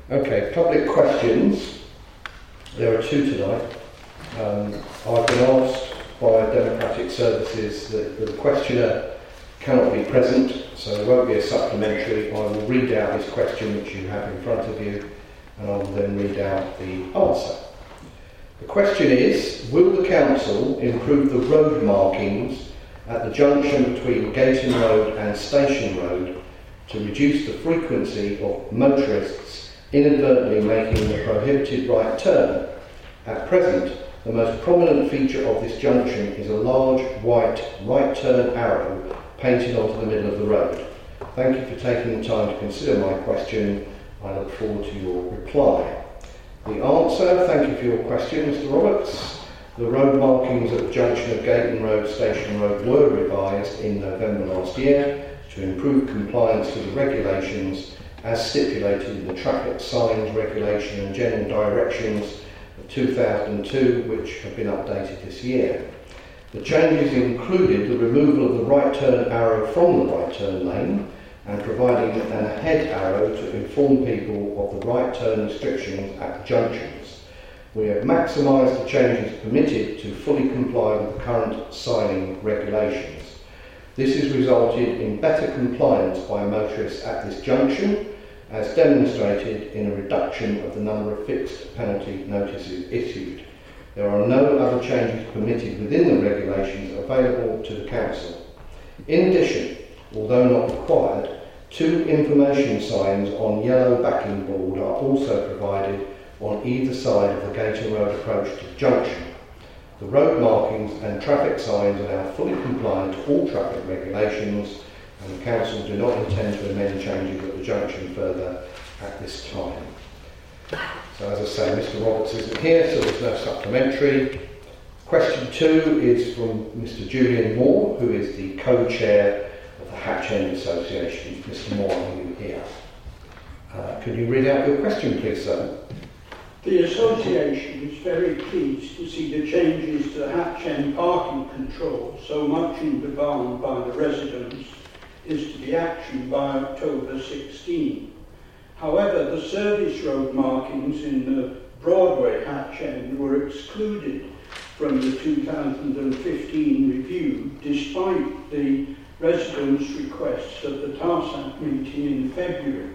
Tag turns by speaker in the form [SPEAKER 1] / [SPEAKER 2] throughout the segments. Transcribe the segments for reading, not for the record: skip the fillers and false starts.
[SPEAKER 1] Okay, public questions. There are two tonight. I've been asked by Democratic Services that the questioner cannot be present, so there won't be a supplementary. I will read out his question, which you have in front of you, and I will then read out the answer. The question is, will the Council improve the road markings at the junction between Gayton Road and Station Road to reduce the frequency of motorists inadvertently making the prohibited right turn? At present, the most prominent feature of this junction is a large white right turn arrow painted onto the middle of the road. Thank you for taking the time to consider my question. I look forward to your reply. The answer, thank you for your question, Mr. Roberts. The road markings at the junction of Gayton Road, Station Road were revised in November last year to improve compliance with the regulations as stipulated in the Traffic Signs Regulation and General Directions of 2002, which have been updated this year. The changes included the removal of the right turn arrow from the right turn lane and providing an ahead arrow to inform people of the right turn restrictions at the junctions. We have maximised the changes permitted to fully comply with the current signing regulations. This has resulted in better compliance by motorists at this junction, as demonstrated in a reduction of the number of fixed penalty notices issued. There are no other changes permitted within the regulations available to the Council. In addition, although not required, 2 information signs on yellow backing board are also provided on either side of the Gayton Road approach to the junction. The road markings and traffic signs are now fully compliant to all traffic regulations, and the Council do not intend to amend changes at the junction further at this time. So as I say, Mr. Roberts isn't here, so there's no supplementary. Question 2 is from Mr. Julian Moore, who is the co-chair of the Hatch End Association. Mr. Moore, are you here? Can you read out your question, please, sir?
[SPEAKER 2] The Association is very pleased to see the changes to the Hatch End parking control, so much in demand by the residents, is to be actioned by October 16. However, the service road markings in the Broadway Hatch End were excluded from the 2015 review, despite the residents' requests at the TARSAC meeting in February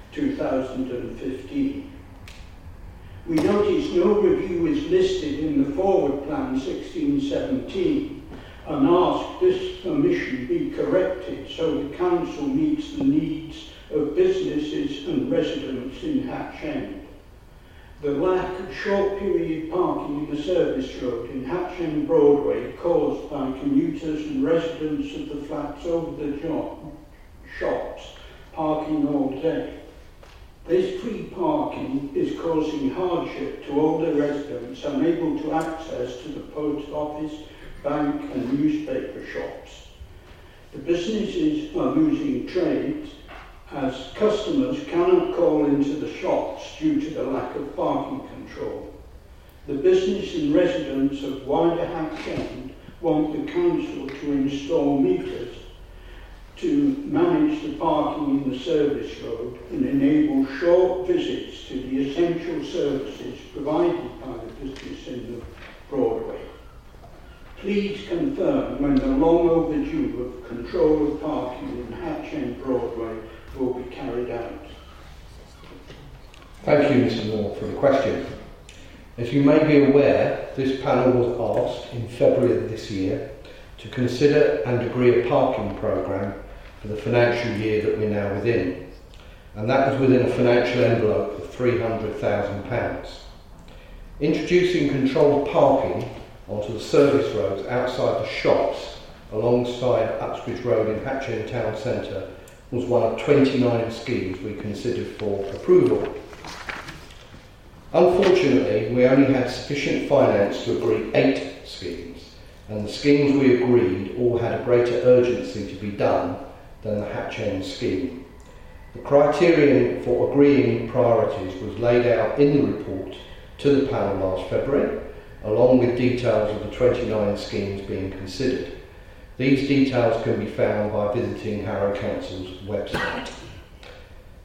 [SPEAKER 2] 2015. We notice no review is listed in the Forward Plan 1617 and ask this omission be corrected so the Council meets the needs of businesses and residents in Hatch End. The lack of short period parking in the service road in Hatch End Broadway caused by commuters and residents of the flats over the shops parking all day. This free parking is causing hardship to older residents unable to access to the post office, bank and newspaper shops. The businesses are losing trade as customers cannot call into the shops due to the lack of parking control. The business and residents of wider Hatch End want the Council to install meters to manage the parking in the service road and enable short visits to the essential services provided by the business in the Broadway. Please confirm when the long overdue of control of parking in Hatch End Broadway will be carried out.
[SPEAKER 1] Thank you, Mr. Moore, for the question. As you may be aware, this panel was asked in February of this year to consider and agree a parking programme for the financial year that we're now within, and that was within a financial envelope of £300,000. Introducing controlled parking onto the service roads outside the shops alongside Uxbridge Road in Hatch End Town Centre was one of 29 schemes we considered for approval. Unfortunately, we only had sufficient finance to agree 8 schemes, and the schemes we agreed all had a greater urgency to be done than the Hatch End scheme. The criterion for agreeing priorities was laid out in the report to the panel last February, along with details of the 29 schemes being considered. These details can be found by visiting Harrow Council's website.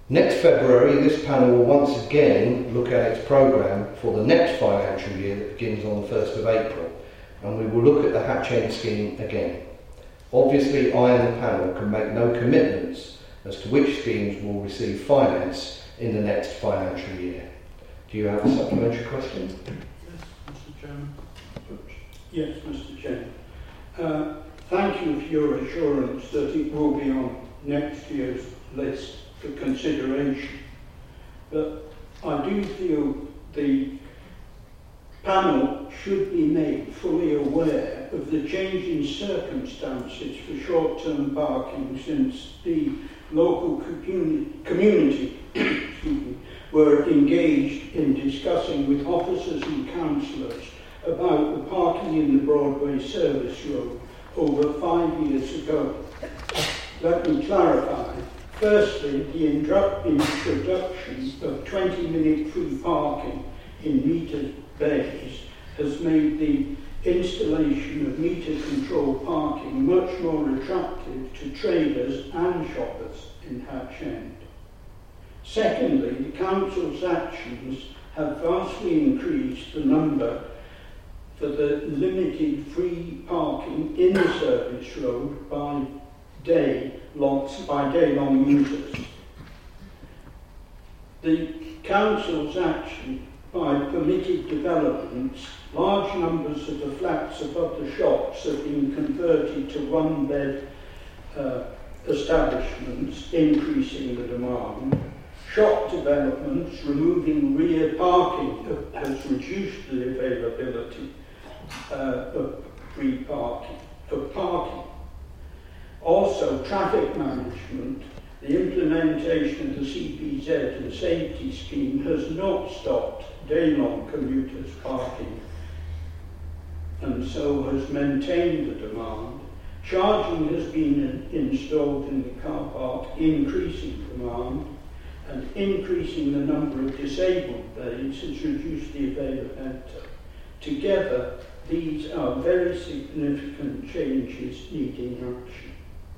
[SPEAKER 1] Next February, this panel will once again look at its programme for the next financial year that begins on the 1st of April, and we will look at the Hatch End scheme again. Obviously, I and the panel can make no commitments as to which schemes will receive finance in the next financial year. Do you have a supplementary question?
[SPEAKER 2] Yes, Mr. Chairman. Yes, Mr. Chairman. Thank you for your assurance that it will be on next year's list for consideration. But I do feel the panel should be made fully aware of the changing circumstances for short-term parking since the local community were engaged in discussing with officers and councillors about the parking in the Broadway service road over 5 years ago. Let me clarify. Firstly, the introduction of 20-minute free parking in metered bays has made the installation of meter-controlled parking much more attractive to traders and shoppers in Hatch End. Secondly, the Council's actions have vastly increased the number for the limited free parking in the service road by day-long users. The Council's action by permitted developments, large numbers of the flats above the shops have been converted to one-bed establishments, increasing the demand. Shop developments removing rear parking has reduced the availability of free parking. Also, traffic management, the implementation of the CPZ and safety scheme has not stopped day-long commuters parking and so has maintained the demand. Charging has been installed in the car park, increasing demand, and increasing the number of disabled bays has reduced the availability. Together, these are very significant changes needing action.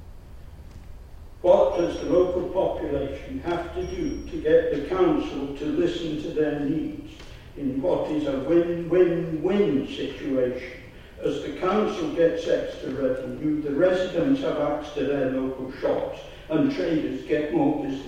[SPEAKER 2] What does the local population have to do to get the council to listen to their needs in what is a win-win-win situation? As the council gets extra revenue, the residents have access to their local shops and traders get more business.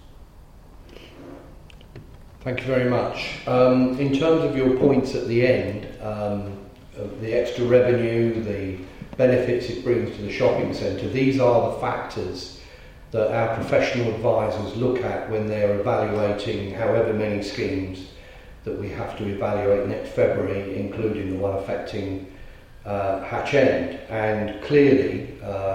[SPEAKER 1] Thank you very much. In terms of your points at the end, of the extra revenue, the benefits it brings to the shopping centre, these are the factors that our professional advisors look at when they're evaluating however many schemes that we have to evaluate next February, including the one affecting Hatch End. And clearly,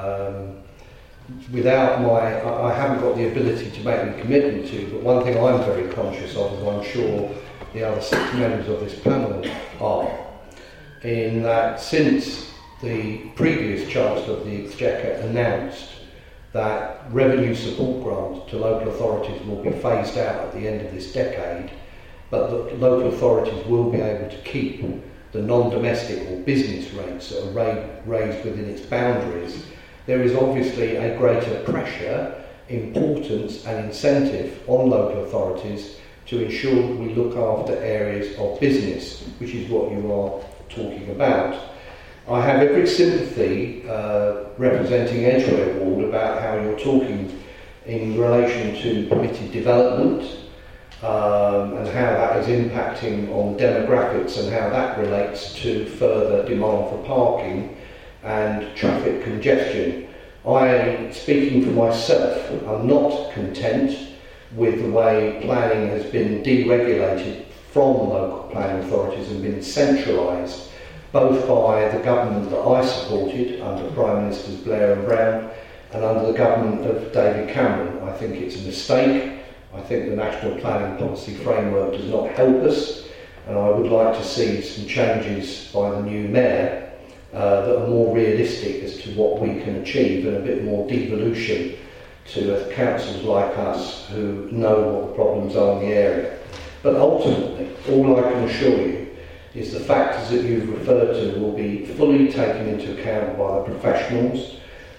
[SPEAKER 1] I haven't got the ability to make any commitment to, but one thing I'm very conscious of, as I'm sure the other 6 members of this panel are, in that since the previous Chancellor of the Exchequer announced that revenue support grants to local authorities will be phased out at the end of this decade, but that local authorities will be able to keep the non-domestic or business rates that are raised within its boundaries, there is obviously a greater pressure, importance and incentive on local authorities to ensure that we look after areas of business, which is what you are talking about. I have every sympathy representing Edgware Ward about how you're talking in relation to permitted development and how that is impacting on demographics and how that relates to further demand for parking and traffic congestion. Speaking for myself, I'm not content with the way planning has been deregulated from local planning authorities and been centralised both by the government that I supported under Prime Ministers Blair and Brown and under the government of David Cameron. I think it's a mistake. I think the National Planning Policy Framework does not help us, and I would like to see some changes by the new Mayor that are more realistic as to what we can achieve and a bit more devolution to councils like us who know what the problems are in the area. But ultimately, all I can assure you is the factors that you've referred to will be fully taken into account by the professionals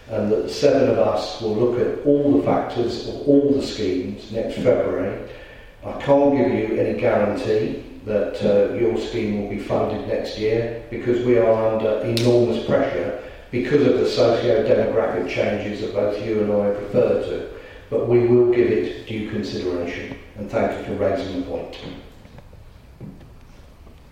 [SPEAKER 1] and that the 7 of us will look at all the factors of all the schemes next February. I can't give you any guarantee that your scheme will be funded next year, because we are under enormous pressure because of the socio-demographic changes that both you and I have referred to. But we will give it due consideration, and thank you for raising the point.